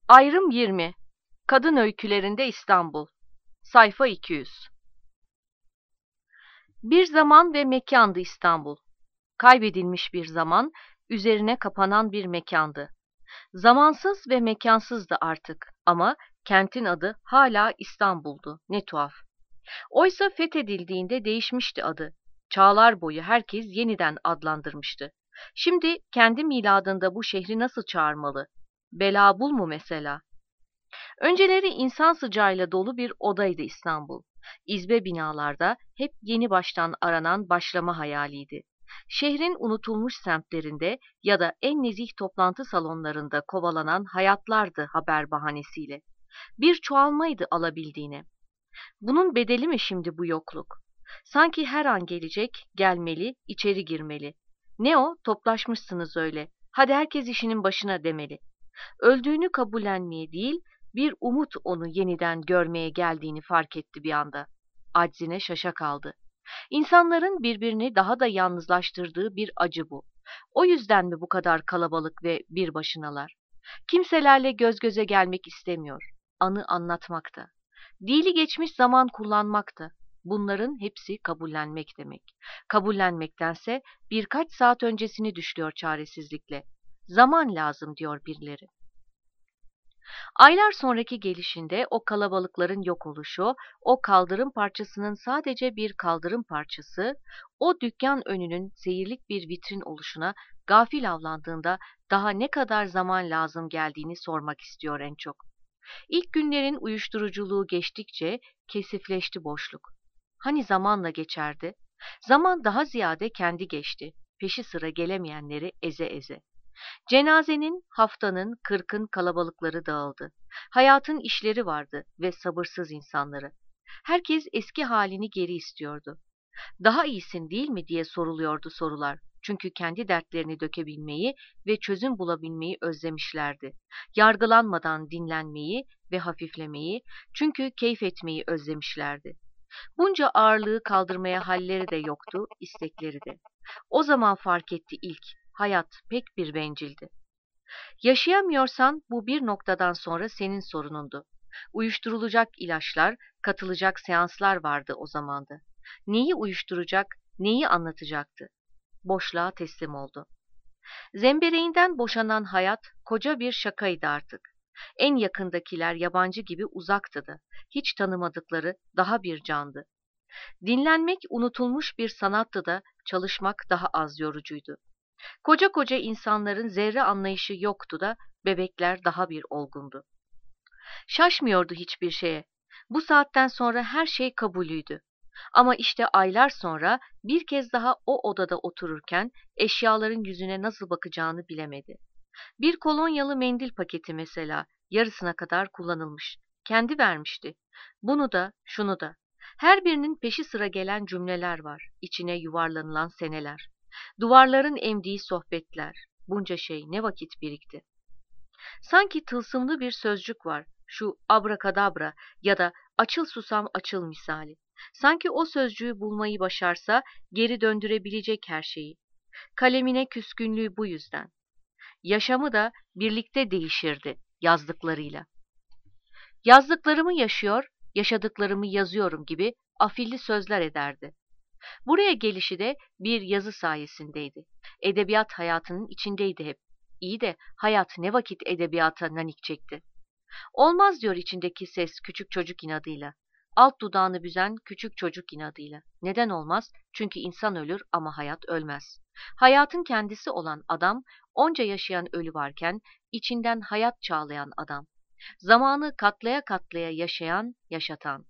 Ayrım 20. Kadın Öykülerinde İstanbul. Sayfa 200. Bir zaman ve mekandı İstanbul. Kaybedilmiş bir zaman, üzerine kapanan bir mekandı. Zamansız ve mekansızdı artık ama kentin adı hala İstanbul'du. Ne tuhaf. Oysa fethedildiğinde değişmişti adı. Çağlar boyu herkes yeniden adlandırmıştı. Şimdi kendi miladında bu şehri nasıl çağırmalı? Belabul mu mesela? Önceleri insan sıcağıyla dolu bir odaydı İstanbul. İzbe binalarda hep yeni baştan aranan başlama hayaliydi. Şehrin unutulmuş semtlerinde ya da en nezih toplantı salonlarında kovalanan hayatlardı haber bahanesiyle. Bir çoğalmaydı alabildiğine. Bunun bedeli mi şimdi bu yokluk? Sanki her an gelecek, gelmeli, içeri girmeli. Ne o, toplaşmışsınız öyle. Hadi herkes işinin başına demeli. Öldüğünü kabullenmeye değil, bir umut onu yeniden görmeye geldiğini fark etti bir anda. Aczine şaşa kaldı. İnsanların birbirini daha da yalnızlaştırdığı bir acı bu. O yüzden mi bu kadar kalabalık ve bir başınalar? Kimselerle göz göze gelmek istemiyor. Anı anlatmakta. Dili geçmiş zaman kullanmakta. Bunların hepsi kabullenmek demek. Kabullenmektense birkaç saat öncesini düşlüyor çaresizlikle. Zaman lazım diyor birileri. Aylar sonraki gelişinde o kalabalıkların yok oluşu, o kaldırım parçasının sadece bir kaldırım parçası, o dükkan önünün seyirlik bir vitrin oluşuna gafil avlandığında daha ne kadar zaman lazım geldiğini sormak istiyor en çok. İlk günlerin uyuşturuculuğu geçtikçe kesifleşti boşluk. Hani zamanla geçerdi? Zaman daha ziyade kendi geçti, peşi sıra gelemeyenleri eze eze. Cenazenin, haftanın, kırkın kalabalıkları dağıldı. Hayatın işleri vardı ve sabırsız insanları. Herkes eski halini geri istiyordu. Daha iyisin değil mi diye soruluyordu sorular. Çünkü kendi dertlerini dökebilmeyi ve çözüm bulabilmeyi özlemişlerdi. Yargılanmadan dinlenmeyi ve hafiflemeyi, çünkü keyif etmeyi özlemişlerdi. Bunca ağırlığı kaldırmaya halleri de yoktu, istekleri de. O zaman fark etti ilk, hayat pek bir bencildi. Yaşayamıyorsan bu bir noktadan sonra senin sorunundu. Uyuşturulacak ilaçlar, katılacak seanslar vardı o zamanda. Neyi uyuşturacak, neyi anlatacaktı? Boşluğa teslim oldu. Zembereğinden boşanan hayat koca bir şakaydı artık. En yakındakiler yabancı gibi uzaktı da, hiç tanımadıkları daha bir candı. Dinlenmek unutulmuş bir sanattı da çalışmak daha az yorucuydu. Koca koca insanların zerre anlayışı yoktu da bebekler daha bir olgundu. Şaşmıyordu hiçbir şeye. Bu saatten sonra her şey kabulüydü. Ama işte aylar sonra bir kez daha o odada otururken eşyaların yüzüne nasıl bakacağını bilemedi. Bir kolonyalı mendil paketi mesela, yarısına kadar kullanılmış. Kendi vermişti. Bunu da, şunu da. Her birinin peşi sıra gelen cümleler var. İçine yuvarlanılan seneler. Duvarların emdiği sohbetler. Bunca şey ne vakit birikti. Sanki tılsımlı bir sözcük var. Şu abrakadabra ya da açıl susam açıl misali. Sanki o sözcüğü bulmayı başarsa geri döndürebilecek her şeyi. Kalemine küskünlüğü bu yüzden. Yaşamı da birlikte değişirdi yazdıklarıyla. Yazdıklarımı yaşıyor, yaşadıklarımı yazıyorum gibi afilli sözler ederdi. Buraya gelişi de bir yazı sayesindeydi. Edebiyat hayatının içindeydi hep. İyi de hayat ne vakit edebiyata nanik çekti. Olmaz diyor içindeki ses küçük çocuk inadıyla. Alt dudağını büzen küçük çocuk inadıyla. Neden olmaz? Çünkü insan ölür ama hayat ölmez. Hayatın kendisi olan adam, onca yaşayan ölü varken içinden hayat çağlayan adam. Zamanı katlaya katlaya yaşayan, yaşatan.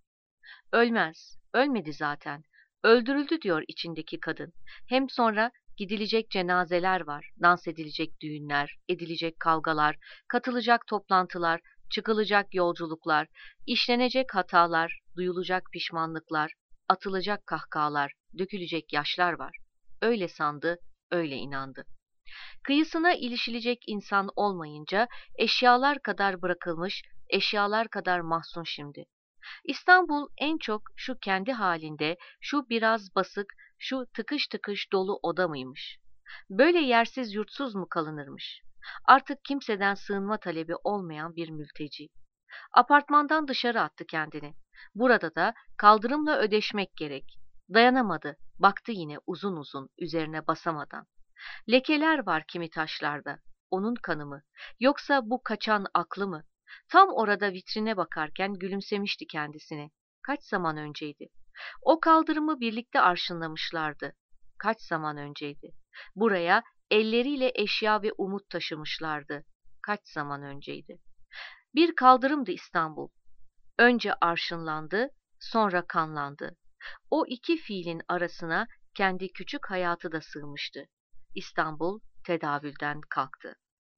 Ölmez, ölmedi zaten. Öldürüldü diyor içindeki kadın. Hem sonra gidilecek cenazeler var, dans edilecek düğünler, edilecek kavgalar, katılacak toplantılar, çıkılacak yolculuklar, işlenecek hatalar, duyulacak pişmanlıklar, atılacak kahkahalar, dökülecek yaşlar var. Öyle sandı, öyle inandı. Kıyısına ilişilecek insan olmayınca eşyalar kadar bırakılmış, eşyalar kadar mahzun şimdi. İstanbul en çok şu kendi halinde, şu biraz basık, şu tıkış tıkış dolu oda mıymış? Böyle yersiz yurtsuz mu kalınırmış? Artık kimseden sığınma talebi olmayan bir mülteci. Apartmandan dışarı attı kendini. Burada da kaldırımla ödeşmek gerek. Dayanamadı, baktı yine uzun uzun üzerine basamadan. Lekeler var kimi taşlarda. Onun kanı mı? Yoksa bu kaçan aklı mı? Tam orada vitrine bakarken gülümsemişti kendisine. Kaç zaman önceydi? O kaldırımı birlikte arşınlamışlardı. Kaç zaman önceydi? Buraya elleriyle eşya ve umut taşımışlardı. Kaç zaman önceydi? Bir kaldırımdı İstanbul. Önce arşınlandı, sonra kanlandı. O iki fiilin arasına kendi küçük hayatı da sığmıştı. İstanbul tedavülden kalktı.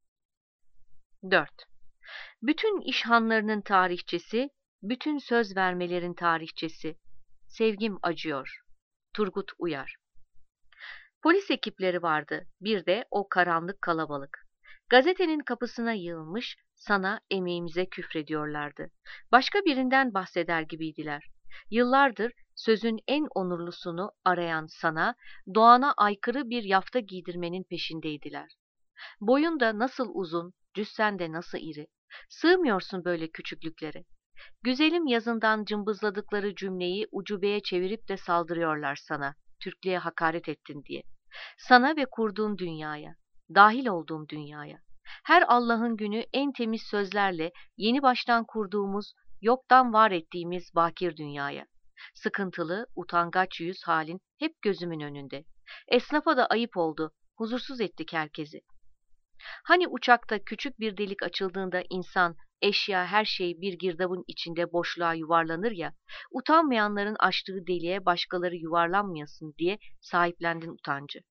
4. Bütün işhanlarının tarihçesi, bütün söz vermelerin tarihçesi. Sevgim acıyor. Turgut Uyar. Polis ekipleri vardı, bir de o karanlık kalabalık. Gazetenin kapısına yığılmış, sana emeğimize küfrediyorlardı. Başka birinden bahseder gibiydiler. Yıllardır sözün en onurlusunu arayan sana, doğana aykırı bir yafta giydirmenin peşindeydiler. Boyun da nasıl uzun, cüssen de nasıl iri. Sığmıyorsun böyle küçüklüklere. Güzelim yazından cımbızladıkları cümleyi ucubeye çevirip de saldırıyorlar sana, Türklüğe hakaret ettin diye. Sana ve kurduğun dünyaya, dahil olduğum dünyaya. Her Allah'ın günü en temiz sözlerle yeni baştan kurduğumuz, yoktan var ettiğimiz bakir dünyaya. Sıkıntılı, utangaç yüz halin hep gözümün önünde. Esnafa da ayıp oldu, huzursuz ettik herkesi. Hani uçakta küçük bir delik açıldığında insan, eşya, her şey bir girdabın içinde boşluğa yuvarlanır ya, utanmayanların açtığı deliğe başkaları yuvarlanmayasın diye sahiplendin utancı.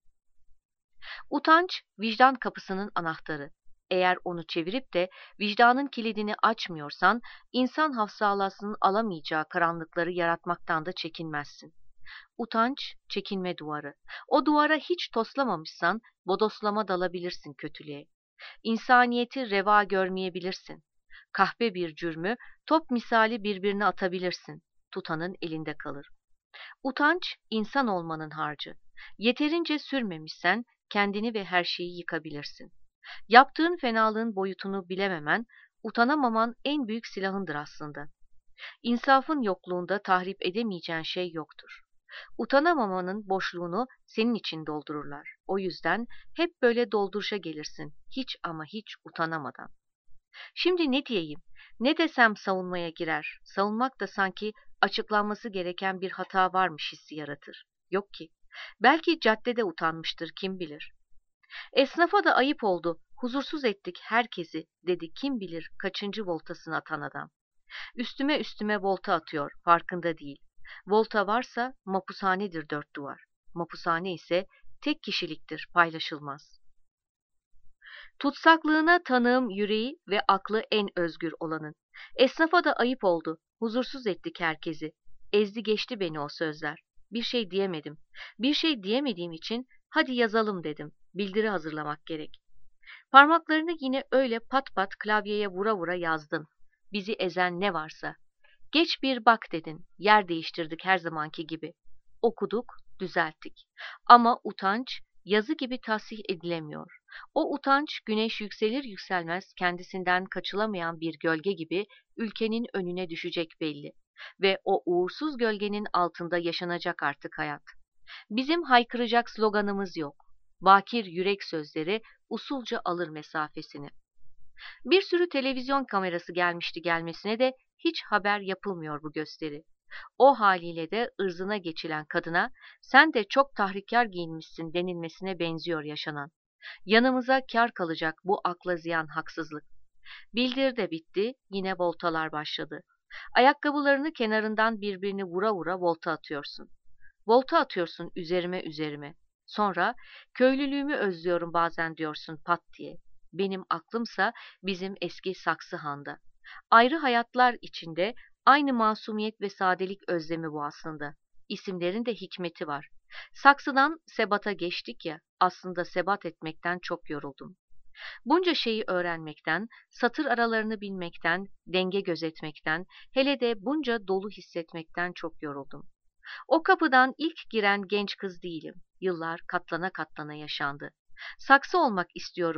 Utanç, vicdan kapısının anahtarı. Eğer onu çevirip de vicdanın kilidini açmıyorsan, insan hafsalasının alamayacağı karanlıkları yaratmaktan da çekinmezsin. Utanç, çekinme duvarı. O duvara hiç toslamamışsan, bodoslama dalabilirsin kötülüğe. İnsaniyeti reva görmeyebilirsin. Kahpe bir cürmü top misali birbirine atabilirsin. Tutanın elinde kalır. Utanç, insan olmanın harcı. Yeterince sürmemişsen kendini ve her şeyi yıkabilirsin. Yaptığın fenalığın boyutunu bilememen, utanamaman en büyük silahındır aslında. İnsafın yokluğunda tahrip edemeyeceğin şey yoktur. Utanamamanın boşluğunu senin için doldururlar. O yüzden hep böyle dolduruşa gelirsin, hiç ama hiç utanamadan. Şimdi ne diyeyim, ne desem savunmaya girer. Savunmak da sanki açıklanması gereken bir hata varmış hissi yaratır. Yok ki. Belki caddede utanmıştır, kim bilir. Esnafa da ayıp oldu, huzursuz ettik herkesi, dedi kim bilir kaçıncı voltasını atan adam. Üstüme üstüme volta atıyor, farkında değil. Volta varsa mapushanedir dört duvar. Mapushane ise tek kişiliktir, paylaşılmaz. Tutsaklığına tanığım yüreği ve aklı en özgür olanın. Esnafa da ayıp oldu, huzursuz ettik herkesi. Ezdi geçti beni o sözler. Bir şey diyemedim. Bir şey diyemediğim için hadi yazalım dedim. Bildiri hazırlamak gerek. Parmaklarını yine öyle pat pat klavyeye vura vura yazdın. Bizi ezen ne varsa. Geç bir bak dedin. Yer değiştirdik her zamanki gibi. Okuduk, düzelttik. Ama utanç yazı gibi tasih edilemiyor. O utanç güneş yükselir yükselmez kendisinden kaçılamayan bir gölge gibi ülkenin önüne düşecek belli. Ve o uğursuz gölgenin altında yaşanacak artık hayat. Bizim haykıracak sloganımız yok. Bakir yürek sözleri usulca alır mesafesini. Bir sürü televizyon kamerası gelmişti gelmesine de hiç haber yapılmıyor bu gösteri. O haliyle de ırzına geçilen kadına sen de çok tahrikkar giyinmişsin denilmesine benziyor yaşanan. Yanımıza kâr kalacak bu akla ziyan haksızlık. Bildir de bitti, yine voltalar başladı. Ayakkabılarını kenarından birbirini vura vura volta atıyorsun. Volta atıyorsun üzerime üzerime. Sonra köylülüğümü özlüyorum bazen diyorsun pat diye. Benim aklımsa bizim eski Saksı Han'da. Ayrı hayatlar içinde aynı masumiyet ve sadelik özlemi bu aslında. İsimlerin de hikmeti var. Saksıdan sebata geçtik ya, aslında sebat etmekten çok yoruldum. Bunca şeyi öğrenmekten, satır aralarını bilmekten, denge gözetmekten, hele de bunca dolu hissetmekten çok yoruldum. O kapıdan ilk giren genç kız değilim. Yıllar katlana katlana yaşandı. Saksı olmak istiyorum.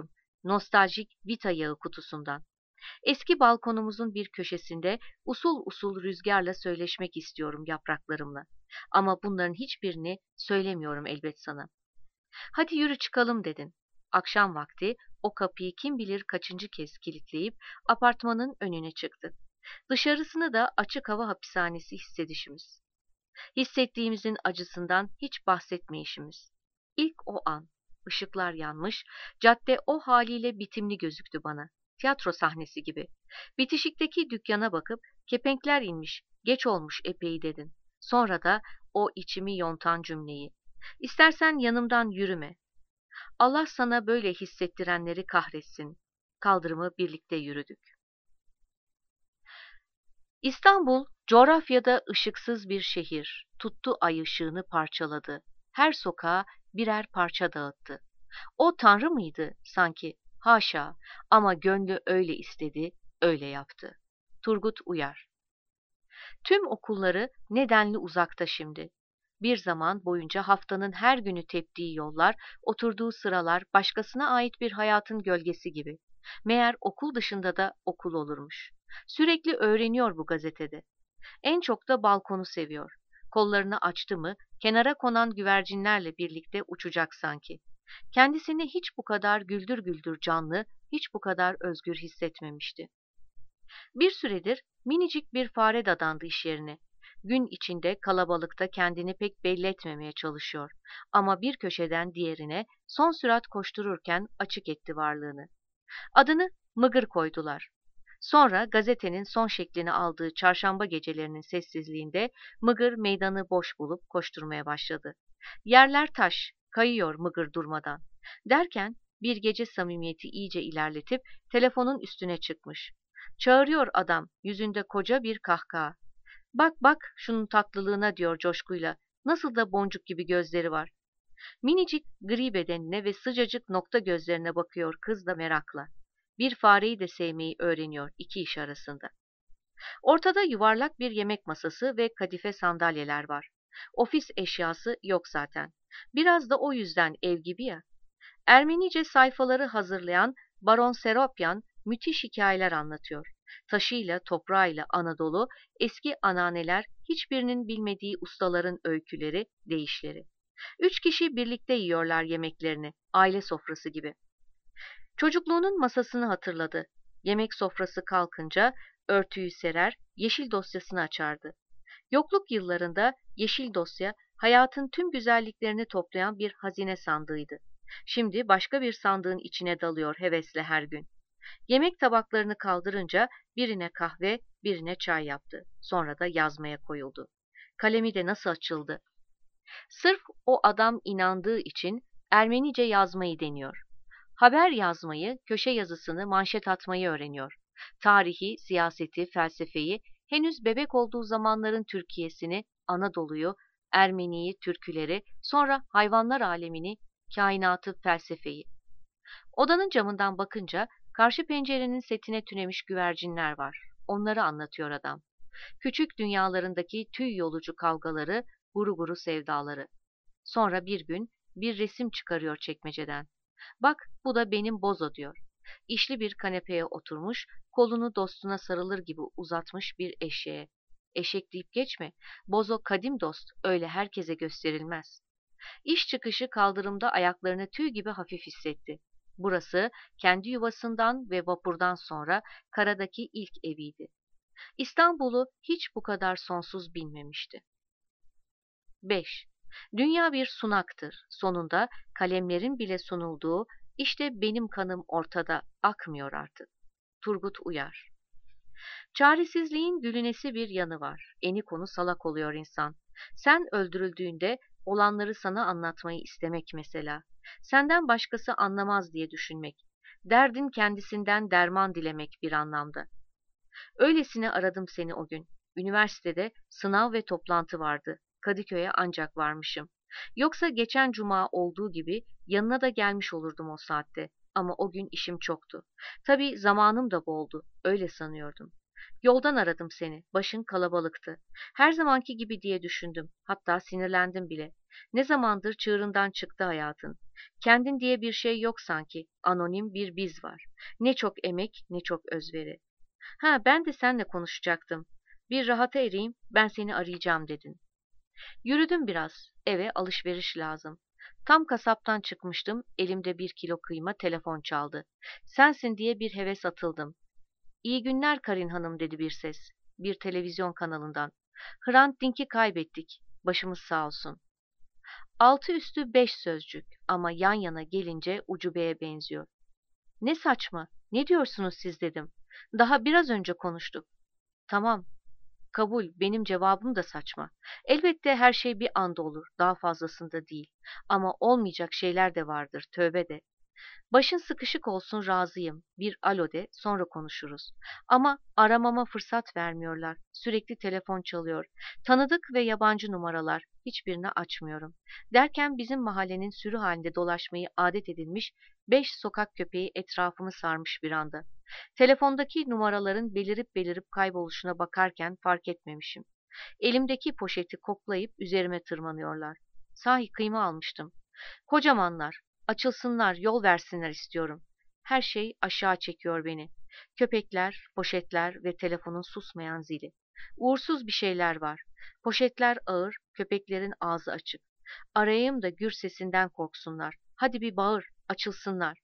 nostaljik vita yağı kutusundan. Eski balkonumuzun bir köşesinde usul usul rüzgarla söyleşmek istiyorum yapraklarımla. Ama bunların hiçbirini söylemiyorum elbet sana. Hadi yürü çıkalım dedin. Akşam vakti o kapıyı kim bilir kaçıncı kez kilitleyip apartmanın önüne çıktık. Dışarısını da açık hava hapishanesi hissedişimiz. Hissettiğimizin acısından hiç bahsetmeyişimiz. İlk o an, ışıklar yanmış, cadde o haliyle bitimli gözüktü bana. Tiyatro sahnesi gibi. Bitişikteki dükkana bakıp, kepenkler inmiş, geç olmuş epey dedin. Sonra da o içimi yontan cümleyi. İstersen yanımdan yürüme. Allah sana böyle hissettirenleri kahretsin. Kaldırımı birlikte yürüdük. İstanbul, coğrafyada ışıksız bir şehir. Tuttu ay ışığını parçaladı. Her sokağa birer parça dağıttı. O Tanrı mıydı sanki? Haşa, ama gönlü öyle istedi, öyle yaptı. Turgut Uyar. Tüm okulları nedenli uzakta şimdi. Bir zaman boyunca haftanın her günü teptiği yollar, oturduğu sıralar başkasına ait bir hayatın gölgesi gibi. Meğer okul dışında da okul olurmuş. Sürekli öğreniyor bu gazetede. En çok da balkonu seviyor. Kollarını açtı mı, kenara konan güvercinlerle birlikte uçacak sanki. Kendisini hiç bu kadar güldür güldür canlı, hiç bu kadar özgür hissetmemişti. Bir süredir minicik bir fare dadandı iş yerine. Gün içinde kalabalıkta kendini pek belli etmemeye çalışıyor. Ama bir köşeden diğerine son sürat koştururken açık etti varlığını. Adını Mıgır koydular. Sonra gazetenin son şeklini aldığı çarşamba gecelerinin sessizliğinde Mıgır meydanı boş bulup koşturmaya başladı. Yerler taş, kayıyor Mıgır durmadan. Derken bir gece samimiyeti iyice ilerletip telefonun üstüne çıkmış. Çağırıyor adam, yüzünde koca bir kahkaha. Bak bak şunun tatlılığına diyor coşkuyla. Nasıl da boncuk gibi gözleri var. Minicik gri bedenine ve sıcacık nokta gözlerine bakıyor kız da merakla. Bir fareyi de sevmeyi öğreniyor iki iş arasında. Ortada yuvarlak bir yemek masası ve kadife sandalyeler var. Ofis eşyası yok zaten. Biraz da o yüzden ev gibi ya. Ermenice sayfaları hazırlayan Baron Seropyan müthiş hikayeler anlatıyor. Taşıyla, toprağıyla Anadolu, eski ananeler, hiçbirinin bilmediği ustaların öyküleri, deyişleri. 3 kişi birlikte yiyorlar yemeklerini, aile sofrası gibi. Çocukluğunun masasını hatırladı. Yemek sofrası kalkınca örtüyü serer, yeşil dosyasını açardı. Yokluk yıllarında yeşil dosya hayatın tüm güzelliklerini toplayan bir hazine sandığıydı. Şimdi başka bir sandığın içine dalıyor hevesle her gün. Yemek tabaklarını kaldırınca birine kahve, birine çay yaptı. Sonra da yazmaya koyuldu. Kalemi de nasıl açıldı. Sırf o adam inandığı için Ermenice yazmayı deniyor. Haber yazmayı, köşe yazısını, manşet atmayı öğreniyor. Tarihi, siyaseti, felsefeyi, henüz bebek olduğu zamanların Türkiye'sini, Anadolu'yu, Ermeni'yi, türküleri, sonra hayvanlar alemini, kainatı, felsefeyi. Odanın camından bakınca karşı pencerenin setine tünemiş güvercinler var. Onları anlatıyor adam. Küçük dünyalarındaki tüy yolucu kavgaları, guru guru sevdaları. Sonra bir gün bir resim çıkarıyor çekmeceden. Bak bu da benim Bozo diyor. İşli bir kanepeye oturmuş, kolunu dostuna sarılır gibi uzatmış bir eşeğe. Eşek deyip geçme, Bozo kadim dost, öyle herkese gösterilmez. İş çıkışı kaldırımda ayaklarını tüy gibi hafif hissetti. Burası kendi yuvasından ve vapurdan sonra karadaki ilk eviydi. İstanbul'u hiç bu kadar sonsuz bilmemişti. 5. Dünya bir sunaktır. Sonunda kalemlerin bile sunulduğu, işte benim kanım ortada, akmıyor artık. Turgut Uyar. Çaresizliğin gülünesi bir yanı var. Eni konu salak oluyor insan. Sen öldürüldüğünde olanları sana anlatmayı istemek mesela. Senden başkası anlamaz diye düşünmek. Derdin kendisinden derman dilemek bir anlamda. Öylesine aradım seni o gün. Üniversitede sınav ve toplantı vardı. Kadıköy'e ancak varmışım. Yoksa geçen cuma olduğu gibi yanına da gelmiş olurdum o saatte. Ama o gün işim çoktu. Tabii zamanım da boldu. Öyle sanıyordum. Yoldan aradım seni. Başın kalabalıktı. Her zamanki gibi diye düşündüm. Hatta sinirlendim bile. Ne zamandır çığırından çıktı hayatın. Kendin diye bir şey yok sanki. Anonim bir biz var. Ne çok emek, ne çok özveri. Ha, ben de seninle konuşacaktım. Bir rahata ereyim, ben seni arayacağım dedin. Yürüdüm biraz. Eve alışveriş lazım. Tam kasaptan çıkmıştım. Elimde 1 kilo kıyma, telefon çaldı. Sensin diye bir heves atıldım. İyi günler Karin Hanım dedi bir ses. Bir televizyon kanalından. Hrant Dink'i kaybettik. Başımız sağ olsun. Altı üstü 5 sözcük ama yan yana gelince ucubeye benziyor. Ne saçma, ne diyorsunuz siz dedim. Daha biraz önce konuştuk. Tamam, kabul, benim cevabım da saçma. Elbette her şey bir anda olur, daha fazlasında değil. Ama olmayacak şeyler de vardır, tövbe de. Başın sıkışık olsun razıyım. Bir alo de, sonra konuşuruz. Ama aramama fırsat vermiyorlar. Sürekli telefon çalıyor. Tanıdık ve yabancı numaralar. Hiçbirini açmıyorum. Derken bizim mahallenin sürü halinde dolaşmayı adet edilmiş 5 sokak köpeği etrafımı sarmış bir anda. Telefondaki numaraların belirip belirip kayboluşuna bakarken fark etmemişim. Elimdeki poşeti koklayıp üzerime tırmanıyorlar. Sahi kıyma almıştım. Kocamanlar. Açılsınlar, yol versinler istiyorum. Her şey aşağı çekiyor beni. Köpekler, poşetler ve telefonun susmayan zili. Uğursuz bir şeyler var. Poşetler ağır, köpeklerin ağzı açık. Arayayım da gür sesinden korksunlar. Hadi bir bağır, açılsınlar.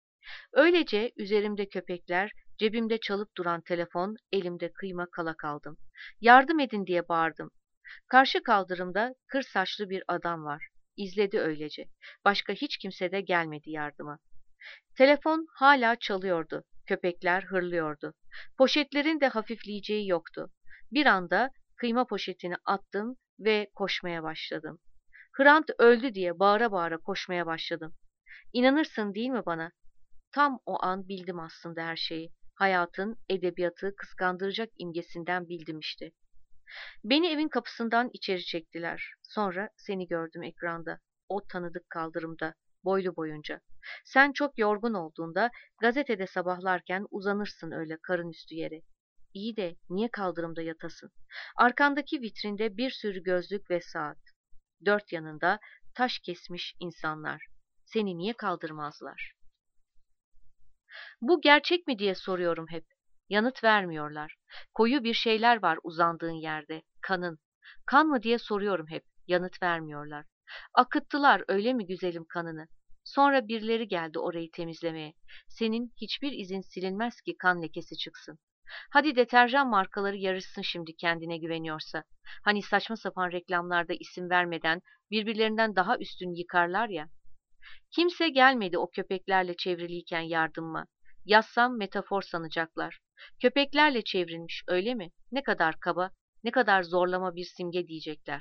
Öylece üzerimde köpekler, cebimde çalıp duran telefon, elimde kıyma kala kaldım. Yardım edin diye bağırdım. Karşı kaldırımda kır saçlı bir adam var. İzledi öylece. Başka hiç kimse de gelmedi yardıma. Telefon hala çalıyordu. Köpekler hırlıyordu. Poşetlerin de hafifleyeceği yoktu. Bir anda kıyma poşetini attım ve koşmaya başladım. Hrant öldü diye bağıra bağıra koşmaya başladım. İnanırsın değil mi bana? Tam o an bildim aslında her şeyi. Hayatın, edebiyatı kıskandıracak imgesinden bildim işte. Beni evin kapısından içeri çektiler. Sonra seni gördüm ekranda. O tanıdık kaldırımda, boylu boyunca. Sen çok yorgun olduğunda gazetede sabahlarken uzanırsın öyle karın üstü yere. İyi de niye kaldırımda yatasın? Arkandaki vitrinde bir sürü gözlük ve saat. Dört yanında taş kesmiş insanlar. Seni niye kaldırmazlar? Bu gerçek mi diye soruyorum hep. Yanıt vermiyorlar. Koyu bir şeyler var uzandığın yerde. Kanın. Kan mı diye soruyorum hep. Yanıt vermiyorlar. Akıttılar öyle mi güzelim kanını? Sonra birileri geldi orayı temizlemeye. Senin hiçbir izin silinmez ki kan lekesi çıksın. Hadi deterjan markaları yarışsın şimdi kendine güveniyorsa. Hani saçma sapan reklamlarda isim vermeden birbirlerinden daha üstün yıkarlar ya. Kimse gelmedi o köpeklerle çevriliyken yardımıma. Yazsam metafor sanacaklar. Köpeklerle çevrilmiş öyle mi? Ne kadar kaba, ne kadar zorlama bir simge diyecekler.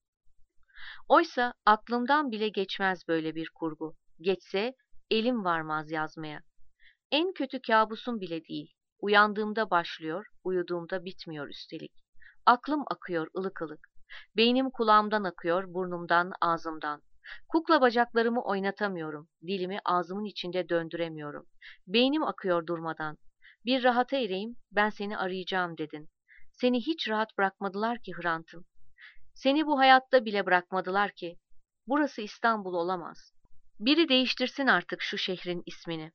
Oysa aklımdan bile geçmez böyle bir kurgu. Geçse elim varmaz yazmaya. En kötü kabusum bile değil. Uyandığımda başlıyor, uyuduğumda bitmiyor üstelik. Aklım akıyor ılık ılık. Beynim kulağımdan akıyor, burnumdan, ağzımdan. Kukla bacaklarımı oynatamıyorum, dilimi ağzımın içinde döndüremiyorum. Beynim akıyor durmadan. Bir rahata ereyim, ben seni arayacağım dedin. Seni hiç rahat bırakmadılar ki Hrant'ım. Seni bu hayatta bile bırakmadılar ki. Burası İstanbul olamaz. Biri değiştirsin artık şu şehrin ismini.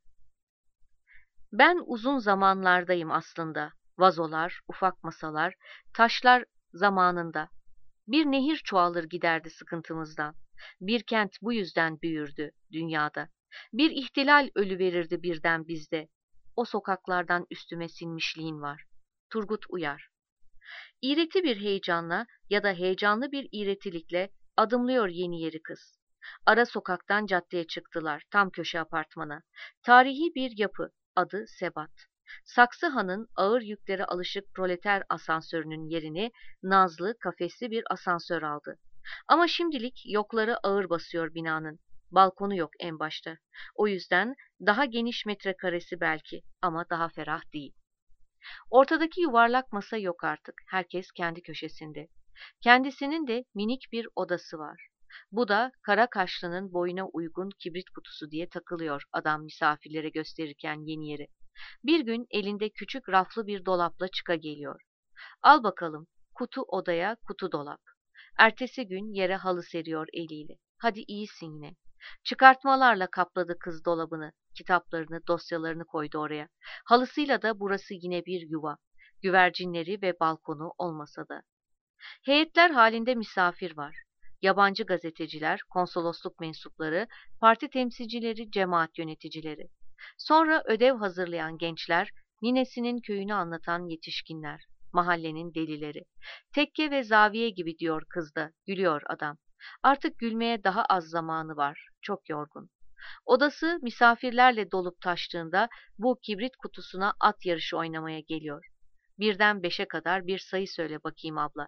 Ben uzun zamanlardayım aslında. Vazolar, ufak masalar, taşlar zamanında. Bir nehir çoğalır giderdi sıkıntımızdan. Bir kent bu yüzden büyürdü dünyada. Bir ihtilal ölü verirdi birden bizde. O sokaklardan üstüme sinmişliğin var. Turgut Uyar. İğreti bir heyecanla ya da heyecanlı bir iğretilikle adımlıyor yeni yeri kız. Ara sokaktan caddeye çıktılar, tam köşe apartmana. Tarihi bir yapı, adı Sebat. Saksı Han'ın ağır yüklere alışık proleter asansörünün yerini nazlı, kafesli bir asansör aldı. Ama şimdilik yokları ağır basıyor binanın. Balkonu yok en başta. O yüzden daha geniş metrekaresi belki ama daha ferah değil. Ortadaki yuvarlak masa yok artık. Herkes kendi köşesinde. Kendisinin de minik bir odası var. Bu da kara kaşlının boyuna uygun kibrit kutusu diye takılıyor adam misafirlere gösterirken yeni yeri. Bir gün elinde küçük raflı bir dolapla çıka geliyor. Al bakalım, kutu odaya, kutu dolap. Ertesi gün yere halı seriyor eliyle. Hadi iyisin yine. Çıkartmalarla kapladı kız dolabını, kitaplarını, dosyalarını koydu oraya. Halısıyla da burası yine bir yuva. Güvercinleri ve balkonu olmasa da. Heyetler halinde misafir var. Yabancı gazeteciler, konsolosluk mensupları, parti temsilcileri, cemaat yöneticileri. Sonra ödev hazırlayan gençler, ninesinin köyünü anlatan yetişkinler, mahallenin delileri. Tekke ve zaviye gibi diyor kız da, gülüyor adam. Artık gülmeye daha az zamanı var, çok yorgun. Odası misafirlerle dolup taştığında bu kibrit kutusuna at yarışı oynamaya geliyor. Birden beşe kadar bir sayı söyle bakayım abla.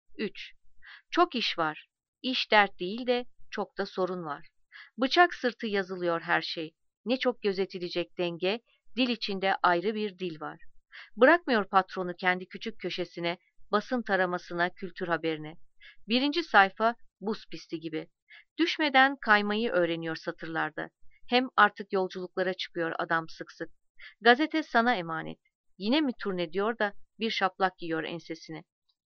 3. Çok iş var. İş dert değil de çok da sorun var. Bıçak sırtı yazılıyor her şey. Ne çok gözetilecek denge, dil içinde ayrı bir dil var. Bırakmıyor patronu kendi küçük köşesine, basın taramasına, kültür haberine. Birinci sayfa buz pisti gibi. Düşmeden kaymayı öğreniyor satırlarda. Hem artık yolculuklara çıkıyor adam sık sık. Gazete sana emanet. Yine mi turne diyor da bir şaplak giyiyor ensesine.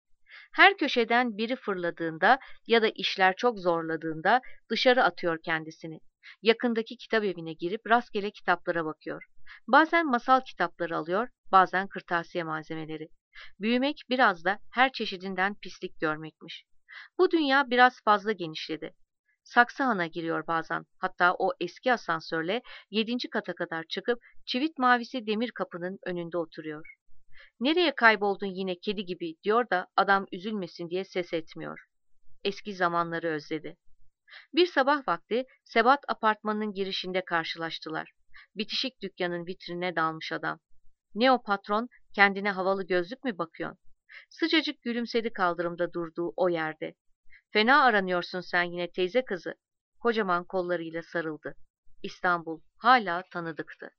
Her köşeden biri fırladığında ya da işler çok zorladığında dışarı atıyor kendisini. Yakındaki kitap evine girip rastgele kitaplara bakıyor. Bazen masal kitapları alıyor, bazen kırtasiye malzemeleri. Büyümek biraz da her çeşidinden pislik görmekmiş. Bu dünya biraz fazla genişledi. Saksıhan'a giriyor bazen. Hatta o eski asansörle 7. kata kadar çıkıp çivit mavisi demir kapının önünde oturuyor. Nereye kayboldun yine kedi gibi diyor da adam üzülmesin diye ses etmiyor. Eski zamanları özledi. Bir sabah vakti Sebat apartmanının girişinde karşılaştılar. Bitişik dükkanın vitrine dalmış adam. Ne o patron, kendine havalı gözlük mü bakıyorsun? Sıcacık gülümsedi kaldırımda durduğu o yerde. Fena aranıyorsun sen yine teyze kızı. Kocaman kollarıyla sarıldı. İstanbul hala tanıdıktı.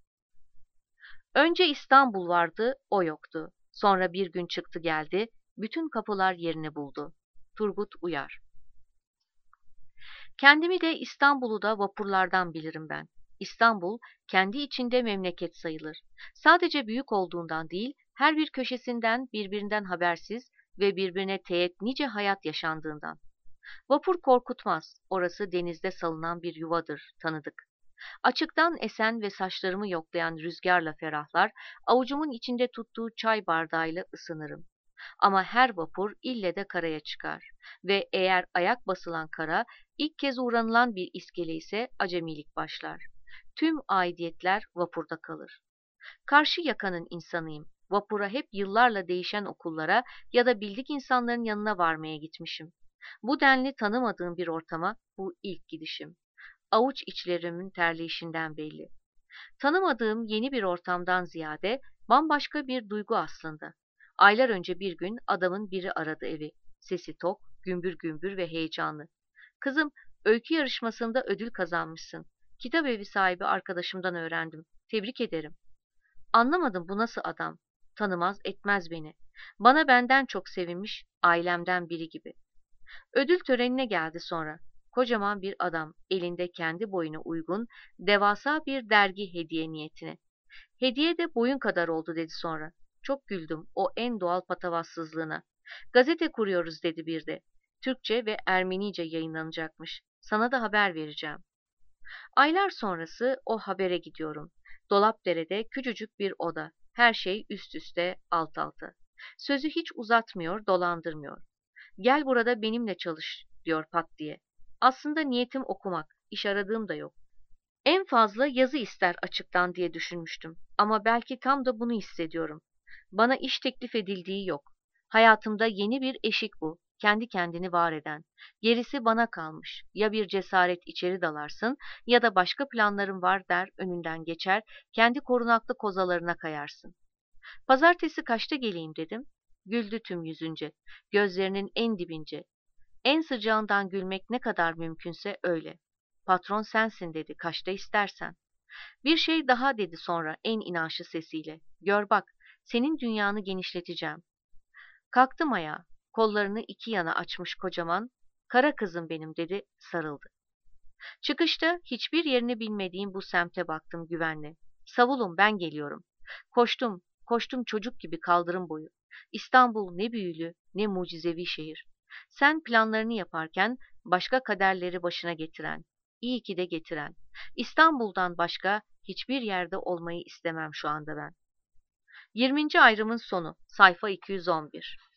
Önce İstanbul vardı, o yoktu. Sonra bir gün çıktı geldi, bütün kapılar yerini buldu. Turgut Uyar. Kendimi de İstanbul'u da vapurlardan bilirim ben. İstanbul kendi içinde memleket sayılır. Sadece büyük olduğundan değil, her bir köşesinden birbirinden habersiz ve birbirine teğet nice hayat yaşandığından. Vapur korkutmaz, orası denizde salınan bir yuvadır, tanıdık. Açıktan esen ve saçlarımı yoklayan rüzgarla ferahlar, avucumun içinde tuttuğu çay bardağıyla ısınırım. Ama her vapur ille de karaya çıkar ve eğer ayak basılan kara ilk kez uğranılan bir iskele ise acemilik başlar. Tüm aidiyetler vapurda kalır. Karşı yakanın insanıyım. Vapura hep yıllarla değişen okullara ya da bildik insanların yanına varmaya gitmişim. Bu denli tanımadığım bir ortama bu ilk gidişim. Avuç içlerimin terleyişinden belli. Tanımadığım yeni bir ortamdan ziyade bambaşka bir duygu aslında. Aylar önce bir gün adamın biri aradı evi. Sesi tok, gümbür gümbür ve heyecanlı. Kızım, öykü yarışmasında ödül kazanmışsın. Kitap evi sahibi arkadaşımdan öğrendim. Tebrik ederim. Anlamadım bu nasıl adam? Tanımaz etmez beni. Bana benden çok sevinmiş, ailemden biri gibi. Ödül törenine geldi sonra. Kocaman bir adam, elinde kendi boyuna uygun, devasa bir dergi hediye niyetine. Hediye de boyun kadar oldu dedi sonra. Çok güldüm o en doğal patavatsızlığına. Gazete kuruyoruz dedi bir de. Türkçe ve Ermenice yayınlanacakmış. Sana da haber vereceğim. Aylar sonrası o habere gidiyorum. Dolapdere'de küçücük bir oda. Her şey üst üste, alt alta. Sözü hiç uzatmıyor, dolandırmıyor. Gel burada benimle çalış diyor pat diye. Aslında niyetim okumak, iş aradığım da yok. En fazla yazı ister açıktan diye düşünmüştüm. Ama belki tam da bunu hissediyorum. Bana iş teklif edildiği yok. Hayatımda yeni bir eşik bu. Kendi kendini var eden. Gerisi bana kalmış. Ya bir cesaret içeri dalarsın ya da başka planlarım var der önünden geçer, kendi korunaklı kozalarına kayarsın. Pazartesi kaçta geleyim dedim. Güldü tüm yüzünce. Gözlerinin en dibince. En sıcağından gülmek ne kadar mümkünse öyle. Patron sensin dedi, kaçta istersen. Bir şey daha dedi sonra en inançlı sesiyle. Gör bak, senin dünyanı genişleteceğim. Kalktım ayağa, kollarını iki yana açmış kocaman. Kara kızım benim dedi, sarıldı. Çıkışta hiçbir yerini bilmediğim bu semte baktım güvenle. Savulun, ben geliyorum. Koştum, koştum çocuk gibi kaldırım boyu. İstanbul ne büyülü, ne mucizevi şehir. Sen planlarını yaparken başka kaderleri başına getiren, iyi ki de getiren. İstanbul'dan başka hiçbir yerde olmayı istemem şu anda ben. 20. ayrımın sonu, sayfa 211.